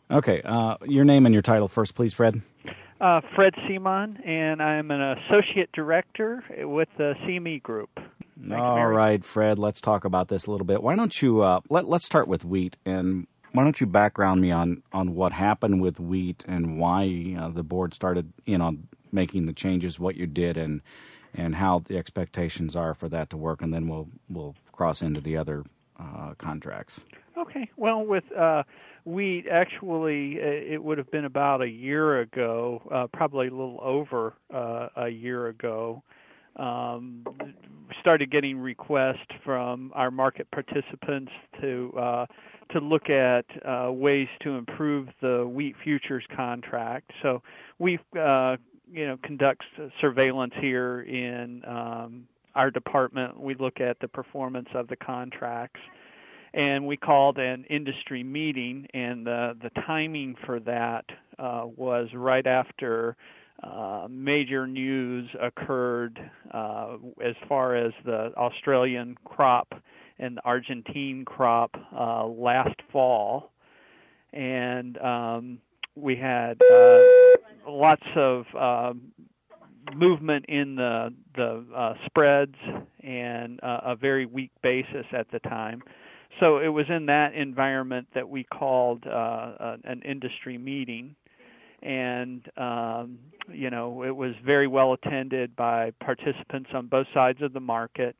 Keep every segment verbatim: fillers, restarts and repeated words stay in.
Okay, uh, your name and your title first, please, Fred. Uh, Fred Simon, and I'm an associate director with the C M E Group. Thank All right, Fred, let's talk about this a little bit. Why don't you, uh, let, let's start with wheat, and why don't you background me on, on what happened with wheat and why uh, the board started in on making the changes, what you did, and and how the expectations are for that to work, and then we'll we'll cross into the other uh, contracts. Okay. Well, with uh, wheat, actually, it would have been about a year ago, uh, probably a little over uh, a year ago. Um, started getting requests from our market participants to uh, to look at uh, ways to improve the wheat futures contract. So we, uh, you know, conduct surveillance here in um, our department. We look at the performance of the contracts. And we called an industry meeting, and the, the timing for that uh, was right after uh, major news occurred uh, as far as the Australian crop and the Argentine crop uh, last fall. And um, we had uh, lots of uh, movement in the, the uh, spreads and uh, a very weak basis at the time. So it was in that environment that we called uh, an industry meeting, and um, you know, it was very well attended by participants on both sides of the market,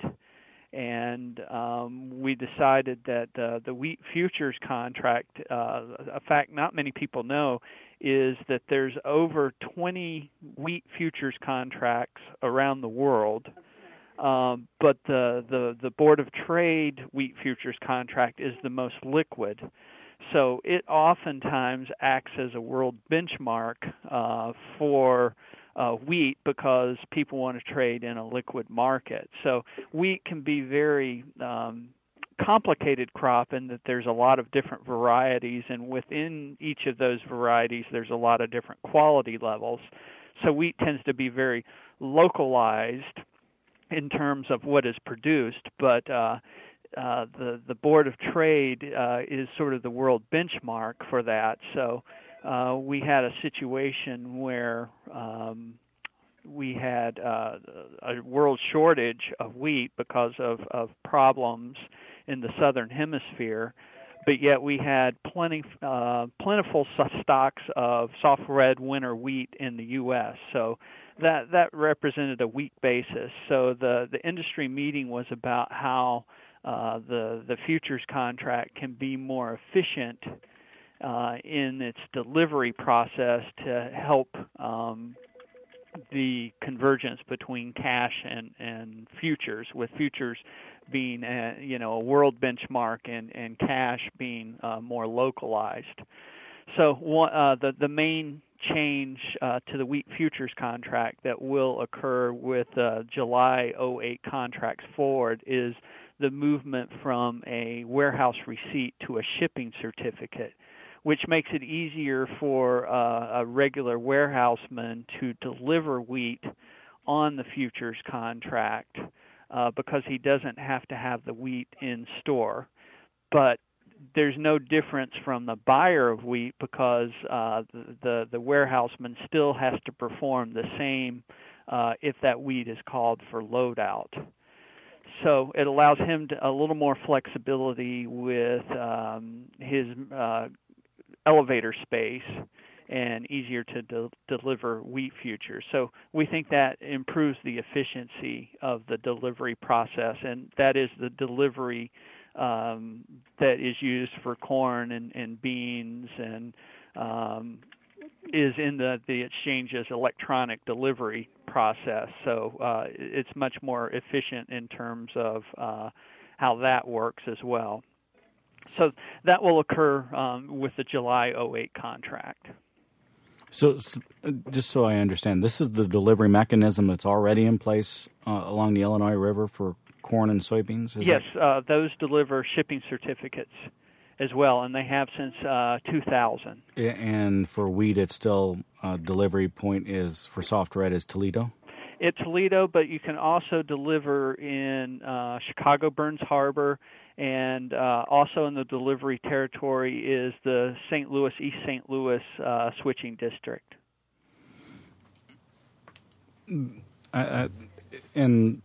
and um, we decided that uh, the wheat futures contract, uh, a fact not many people know, is that there's over twenty wheat futures contracts around the world. Um, but the, the, the Board of Trade wheat futures contract is the most liquid. So it oftentimes acts as a world benchmark uh, for uh, wheat because people want to trade in a liquid market. So wheat can be very um, complicated crop in that there's a lot of different varieties, and within each of those varieties there's a lot of different quality levels. So wheat tends to be very localized in terms of what is produced, but uh, uh, the the Board of Trade uh, is sort of the world benchmark for that. So uh, we had a situation where um, we had uh, a world shortage of wheat because of, of problems in the southern hemisphere, but yet we had plenty uh, plentiful stocks of soft red winter wheat in the U S. So that that represented a weak basis. So the, the industry meeting was about how uh, the the futures contract can be more efficient uh, in its delivery process to help um, the convergence between cash and, and futures, with futures being a, you know, a world benchmark and, and cash being uh, more localized. So uh, the the main change uh, to the wheat futures contract that will occur with uh, July oh eight contracts forward is the movement from a warehouse receipt to a shipping certificate, which makes it easier for uh, a regular warehouseman to deliver wheat on the futures contract uh, because he doesn't have to have the wheat in store. But there's no difference from the buyer of wheat because uh, the, the the warehouseman still has to perform the same uh, if that wheat is called for loadout. So it allows him to, a little more flexibility with um, his uh, elevator space and easier to de- deliver wheat futures. So we think that improves the efficiency of the delivery process, and that is the delivery um, that is used for corn and, and beans and um, is in the, the exchange's electronic delivery process. So uh, it's much more efficient in terms of uh, how that works as well. So that will occur um, with the July oh eight contract. So just so I understand, this is the delivery mechanism that's already in place uh, along the Illinois River for corn and soybeans? Is yes, that... uh, those deliver shipping certificates as well, and they have since uh, two thousand. And for wheat, it's still uh, delivery point is for soft red is Toledo? It's Toledo, but you can also deliver in uh, Chicago Burns Harbor And uh, also in the delivery territory is the Saint Louis, East Saint Louis uh, switching district. Uh, and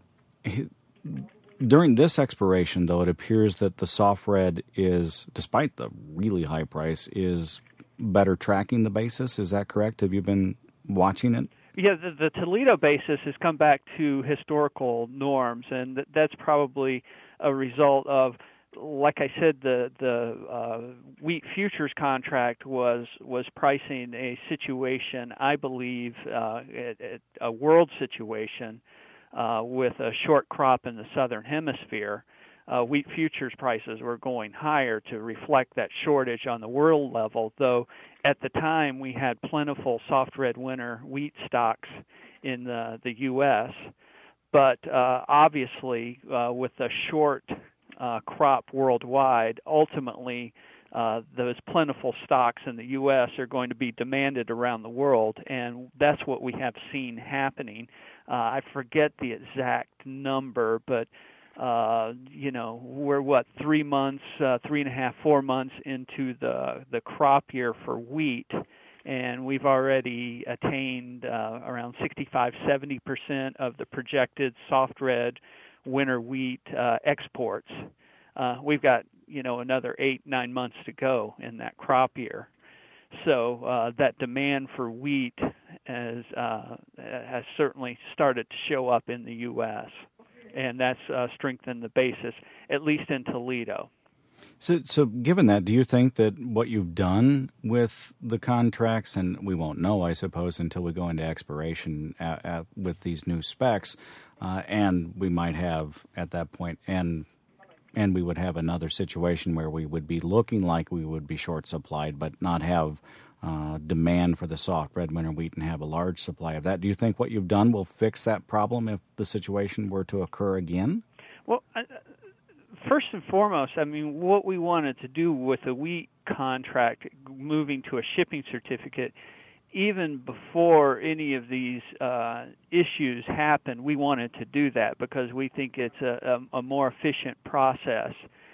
during this expiration, though, it appears that the soft red is, despite the really high price, is better tracking the basis. Is that correct? Have you been watching it? Yeah, the, the Toledo basis has come back to historical norms, and th- that's probably a result of, like I said, the the uh, wheat futures contract was was pricing a situation, I believe, uh, at, at a world situation uh, with a short crop in the southern hemisphere. Uh, wheat futures prices were going higher to reflect that shortage on the world level, though at the time we had plentiful soft red winter wheat stocks in the, the U S, but uh, obviously uh, with the short uh, crop worldwide, ultimately uh, those plentiful stocks in the U S are going to be demanded around the world, and that's what we have seen happening. Uh, I forget the exact number, but Uh, you know, we're what three months, uh, three and a half, four months into the the crop year for wheat, and we've already attained uh, around sixty-five, seventy percent of the projected soft red winter wheat uh, exports. Uh, we've got you know another eight, nine months to go in that crop year. So uh, that demand for wheat has uh, has certainly started to show up in the U S, and that's uh, strengthened the basis, at least in Toledo. So, so given that, do you think that what you've done with the contracts, and we won't know, I suppose, until we go into expiration at, at, with these new specs, uh, and we might have at that point, and and we would have another situation where we would be looking like we would be short supplied, but not have uh, demand for the soft red winter wheat and have a large supply of that. Do you think what you've done will fix that problem if the situation were to occur again? Well, uh, first and foremost, I mean, what we wanted to do with the wheat contract, moving to a shipping certificate, even before any of these uh, issues happened, we wanted to do that because we think it's a, a, a more efficient process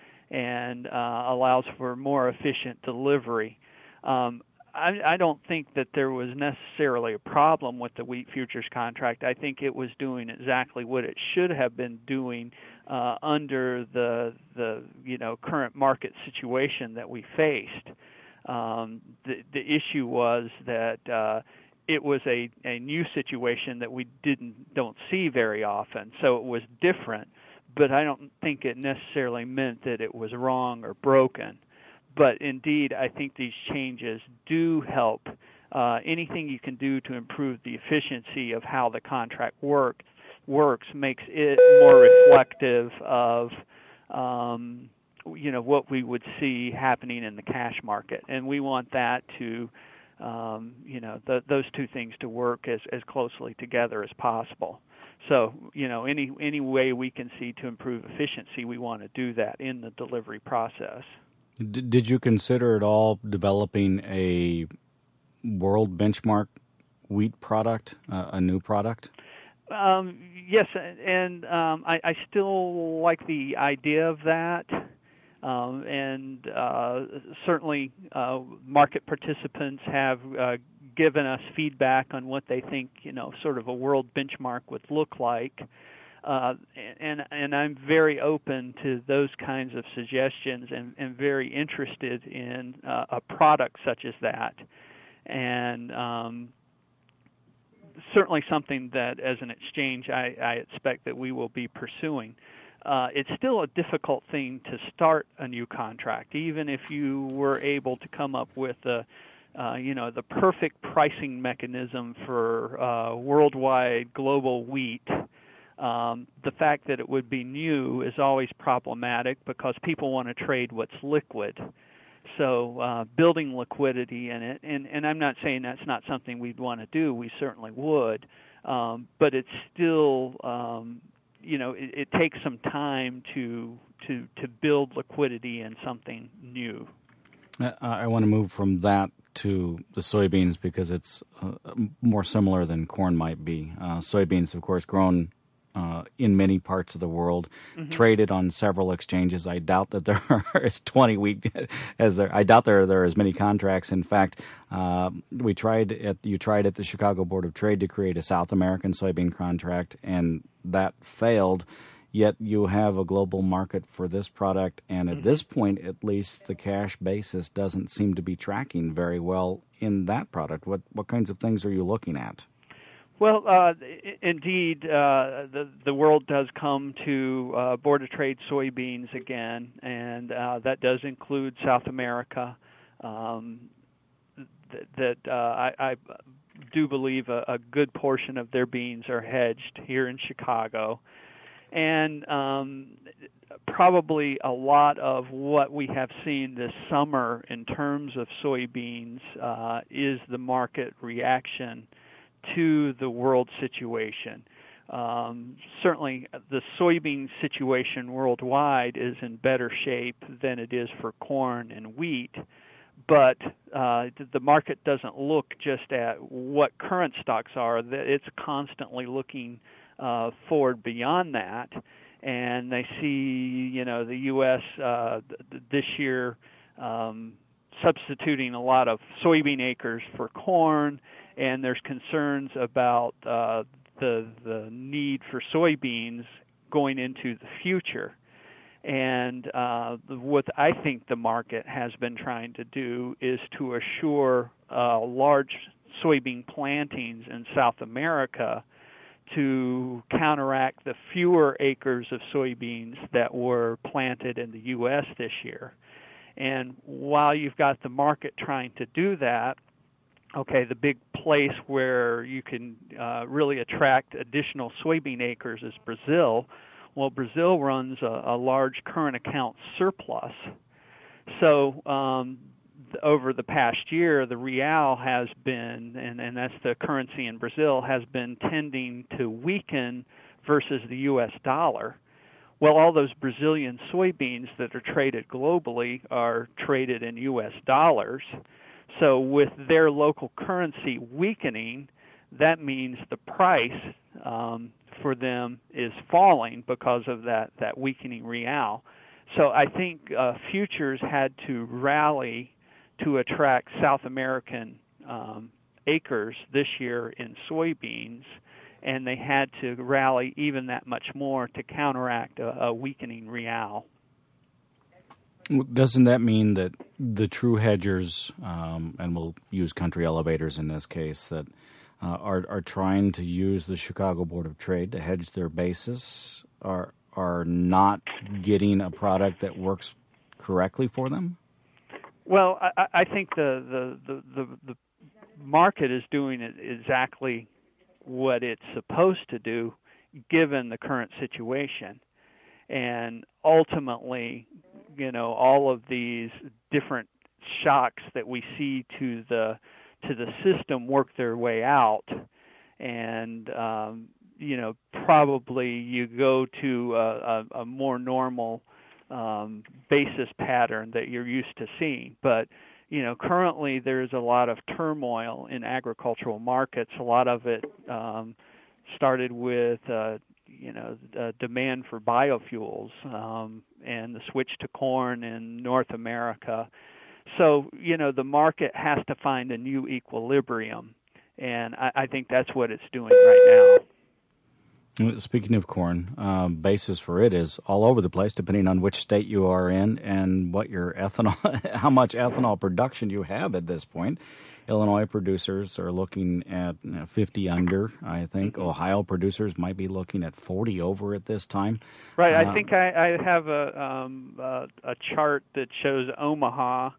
and uh, allows for more efficient delivery. Um, I, I don't think that there was necessarily a problem with the wheat futures contract. I think it was doing exactly what it should have been doing uh, under the the you know current market situation that we faced. Um, the, the issue was that uh, it was a, a new situation that we didn't don't see very often, so it was different. But I don't think it necessarily meant that it was wrong or broken. But indeed, I think these changes do help. Uh, anything you can do to improve the efficiency of how the contract work works makes it more reflective of um, you know what we would see happening in the cash market, and we want that to um, you know the, those two things to work as, as closely together as possible. So you know any any way we can see to improve efficiency, we want to do that in the delivery process. D- did you consider at all developing a world benchmark wheat product, uh, a new product? Um, yes, and um, I, I still like the idea of that. Um, and uh, certainly uh, market participants have uh, given us feedback on what they think, you know, sort of a world benchmark would look like. Uh, and and I'm very open to those kinds of suggestions and, and very interested in uh, a product such as that. And um, certainly something that, as an exchange, I, I expect that we will be pursuing. Uh, it's still a difficult thing to start a new contract, even if you were able to come up with a, uh, you know, the perfect pricing mechanism for uh, worldwide global wheat. Um, the fact that it would be new is always problematic because people want to trade what's liquid. So uh, building liquidity in it, and, and I'm not saying that's not something we'd want to do. We certainly would, um, but it's still, um, you know, it, it takes some time to to to build liquidity in something new. I, I want to move from that to the soybeans because it's uh, more similar than corn might be. Uh, soybeans, of course, grown uh, in many parts of the world, mm-hmm. traded on several exchanges. I doubt that there are as twenty week as there. I doubt there there are as many contracts. In fact, uh, we tried at you tried at the Chicago Board of Trade to create a South American soybean contract, and that failed. Yet you have a global market for this product, and at mm-hmm. this point, at least, the cash basis doesn't seem to be tracking very well in that product. What what kinds of things are you looking at? Well, uh, indeed, uh, the the world does come to uh, Board of Trade soybeans again, and uh, that does include South America. Um, th- that uh, I, I do believe a, a good portion of their beans are hedged here in Chicago. And um, probably a lot of what we have seen this summer in terms of soybeans uh, is the market reaction to the world situation. Um, certainly, the soybean situation worldwide is in better shape than it is for corn and wheat, but uh, the market doesn't look just at what current stocks are. It's constantly looking Uh, forward beyond that, and they see, you know, the U S uh, th- this year um, substituting a lot of soybean acres for corn, and there's concerns about uh, the the need for soybeans going into the future. And uh, what I think the market has been trying to do is to assure uh, large soybean plantings in South America to counteract the fewer acres of soybeans that were planted in the U S this year. And while you've got the market trying to do that, okay, the big place where you can uh, really attract additional soybean acres is Brazil. Well, Brazil runs a, a large current account surplus. So um, over the past year, the real has been, and, and that's the currency in Brazil, has been tending to weaken versus the U S dollar. Well, all those Brazilian soybeans that are traded globally are traded in U S dollars. So with their local currency weakening, that means the price um, for them is falling because of that, that weakening real. So I think uh, futures had to rally to attract South American um, acres this year in soybeans, and they had to rally even that much more to counteract a, a weakening real. Doesn't that mean that the true hedgers, um, and we'll use country elevators in this case, that uh, are are trying to use the Chicago Board of Trade to hedge their basis, are are not getting a product that works correctly for them? Well, I, I think the, the, the, the, the market is doing it exactly what it's supposed to do given the current situation. And ultimately, you know, all of these different shocks that we see to the to the system work their way out, and um, you know, probably you go to a, a, a more normal um, basis pattern that you're used to seeing. But you know, currently there's a lot of turmoil in agricultural markets. A lot of it um, started with uh, you know, uh, demand for biofuels um, and the switch to corn in North America. So, you know, the market has to find a new equilibrium, and I, I think that's what it's doing right now. Speaking of corn, um, basis for it is all over the place, depending on which state you are in and what your ethanol, how much ethanol production you have at this point. Illinois producers are looking at you know, fifty under, I think. Mm-hmm. Ohio producers might be looking at forty over at this time. Right. Uh, I think I, I have a um, uh, a chart that shows Omaha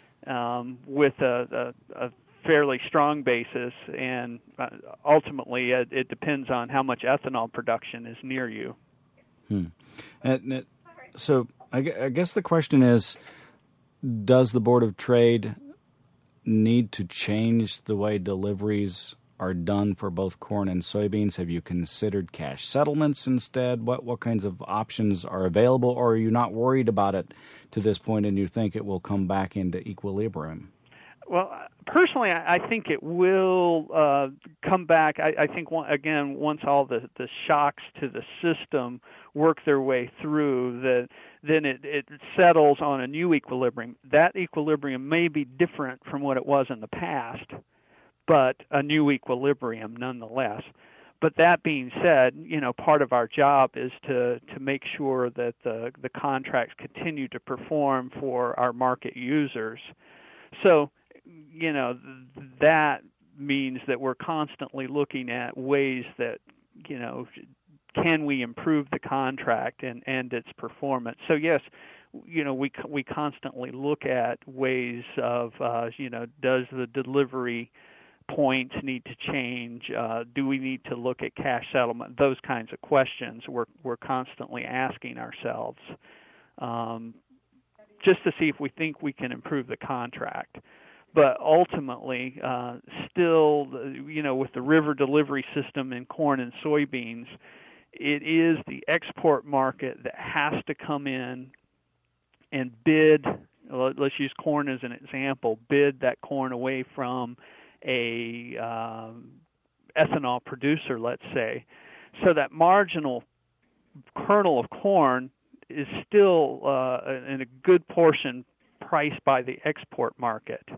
um, with a, a, a fairly strong basis, and uh, ultimately it, it depends on how much ethanol production is near you. Hmm. And, and, so I, I guess the question is, does the Board of Trade need to change the way deliveries are done for both corn and soybeans? Have you considered cash settlements instead? What what kinds of options are available, or are you not worried about it to this point and you think it will come back into equilibrium? Well, personally, I, I think it will uh, come back. I, I think, one, again, once all the, the shocks to the system work their way through, that then it, it settles on a new equilibrium. That equilibrium may be different from what it was in the past, but a new equilibrium nonetheless. But that being said, you know, part of our job is to, to make sure that the, the contracts continue to perform for our market users. So, you know, that means that we're constantly looking at ways that, you know, can we improve the contract and, and its performance. So, yes, you know, we we constantly look at ways of, uh, you know, does the delivery points need to change? Uh, do we need to look at cash settlement? Those kinds of questions we're we're constantly asking ourselves, um, just to see if we think we can improve the contract. But ultimately, uh, still, you know, with the river delivery system in corn and soybeans, it is the export market that has to come in and bid. Let's use corn as an example. Bid that corn away from a um, ethanol producer, let's say, so that marginal kernel of corn is still uh, in a good portion priced by the export market.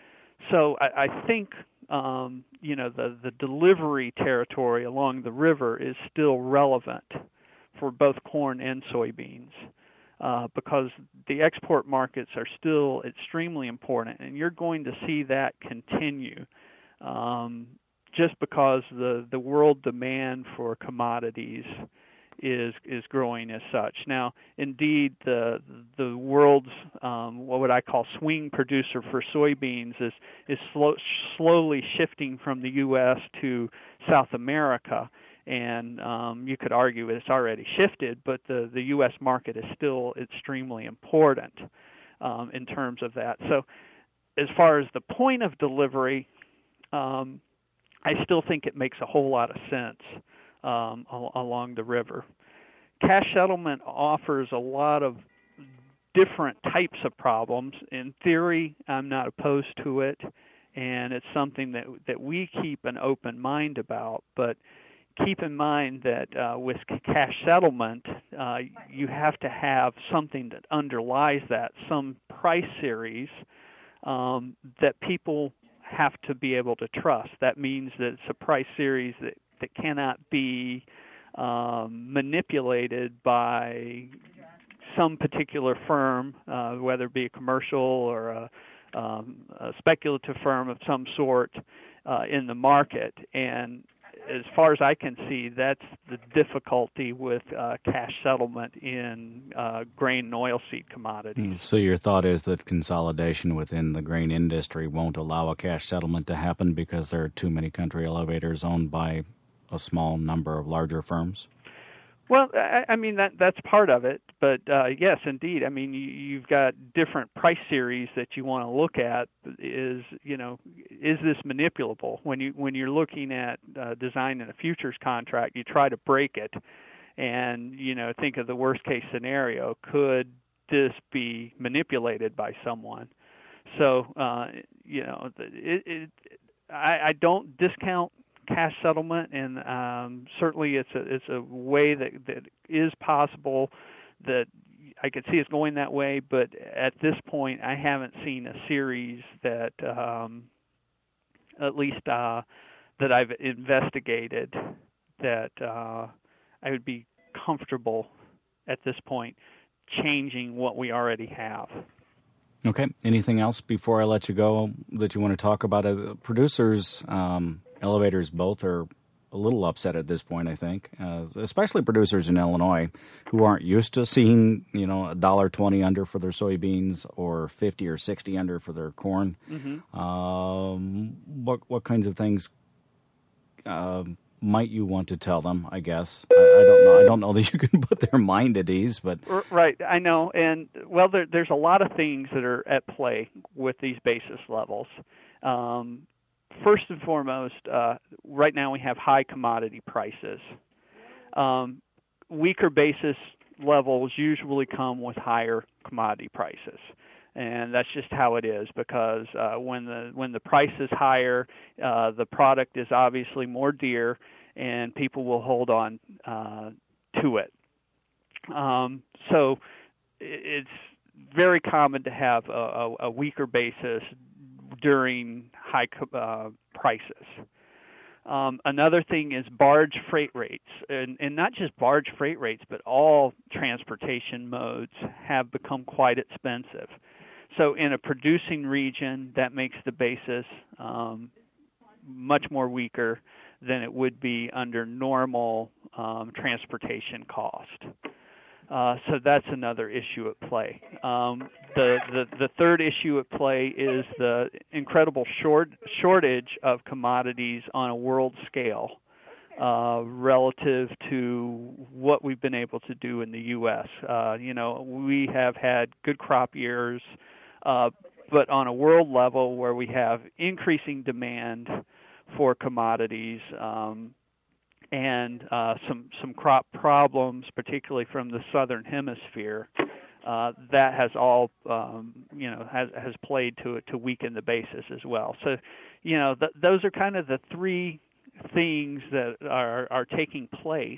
So I, I think um, you know the, the delivery territory along the river is still relevant for both corn and soybeans. Uh, because the export markets are still extremely important, and you're going to see that continue um, just because the, the world demand for commodities is is growing as such. Now, indeed, the the world's um, what would I call swing producer for soybeans is is slow, slowly shifting from the U S to South America. And um, you could argue it's already shifted, but the, the U S market is still extremely important um, in terms of that. So as far as the point of delivery, um, I still think it makes a whole lot of sense um, al- along the river. Cash settlement offers a lot of different types of problems. In theory, I'm not opposed to it, and it's something that, that we keep an open mind about, but keep in mind that uh, with cash settlement, uh, you have to have something that underlies that, some price series um, that people have to be able to trust. That means that it's a price series that, that cannot be um, manipulated by some particular firm, uh, whether it be a commercial or a, um, a speculative firm of some sort uh, in the market. And as far as I can see, that's the difficulty with uh, cash settlement in uh, grain and oilseed commodities. So your thought is that consolidation within the grain industry won't allow a cash settlement to happen because there are too many country elevators owned by a small number of larger firms? Well, I, I mean, that that's part of it. But, uh, yes, indeed. I mean, you, you've got different price series that you want to look at. Is, you know, is this manipulable? When, you, when you're looking at uh, designing a futures contract, you try to break it and, you know, think of the worst-case scenario. Could this be manipulated by someone? So, uh, you know, it, it, I, I don't discount cash settlement, and um, certainly it's a it's a way that, that is possible that I could see it's going that way, but at this point I haven't seen a series that um, at least uh, that I've investigated that uh, I would be comfortable at this point changing what we already have. Okay. Anything else before I let you go that you want to talk about? Uh, producers, um, elevators both are a little upset at this point, I think, uh, especially producers in Illinois who aren't used to seeing, you know, a dollar twenty under for their soybeans or fifty or sixty under for their corn. Mm-hmm. Um, what what kinds of things uh, might you want to tell them? I guess I, I don't know. I don't know that you can put their mind at ease, but right, I know. And well, there, there's a lot of things that are at play with these basis levels. Um, First and foremost, uh, right now we have high commodity prices. Um, weaker basis levels usually come with higher commodity prices. And that's just how it is, because uh, when the when the price is higher, uh, the product is obviously more dear, and people will hold on uh, to it. Um, so it's very common to have a, a, a weaker basis during high uh, prices. Um, another thing is barge freight rates, and, and not just barge freight rates, but all transportation modes have become quite expensive. So in a producing region, that makes the basis um, much more weaker than it would be under normal um, transportation cost. Uh, so that's another issue at play. Um, the, the the third issue at play is the incredible short, shortage of commodities on a world scale uh, relative to what we've been able to do in the U S. Uh, you know, we have had good crop years, uh, but on a world level where we have increasing demand for commodities, um, and uh, some some crop problems, particularly from the southern hemisphere, uh, that has all um, you know has has played to to weaken the basis as well. So, you know, th- those are kind of the three things that are are taking place,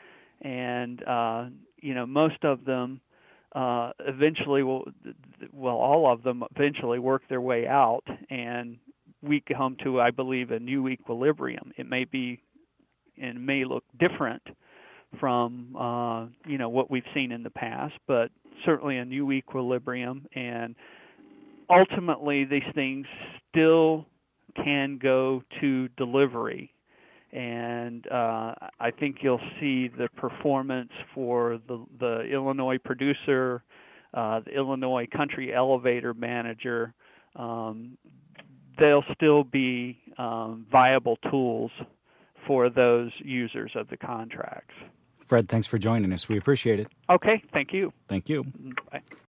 and uh, you know, most of them uh, eventually will, well, all of them eventually work their way out, and we come to, I believe, a new equilibrium. It may be and may look different from uh, you know what we've seen in the past, but certainly a new equilibrium. And ultimately, these things still can go to delivery, and uh, I think you'll see the performance for the, the Illinois producer, uh, the Illinois country elevator manager. Um, they'll still be um, viable tools for those users of the contracts. Fred, thanks for joining us. We appreciate it. Okay, thank you. Thank you. Bye.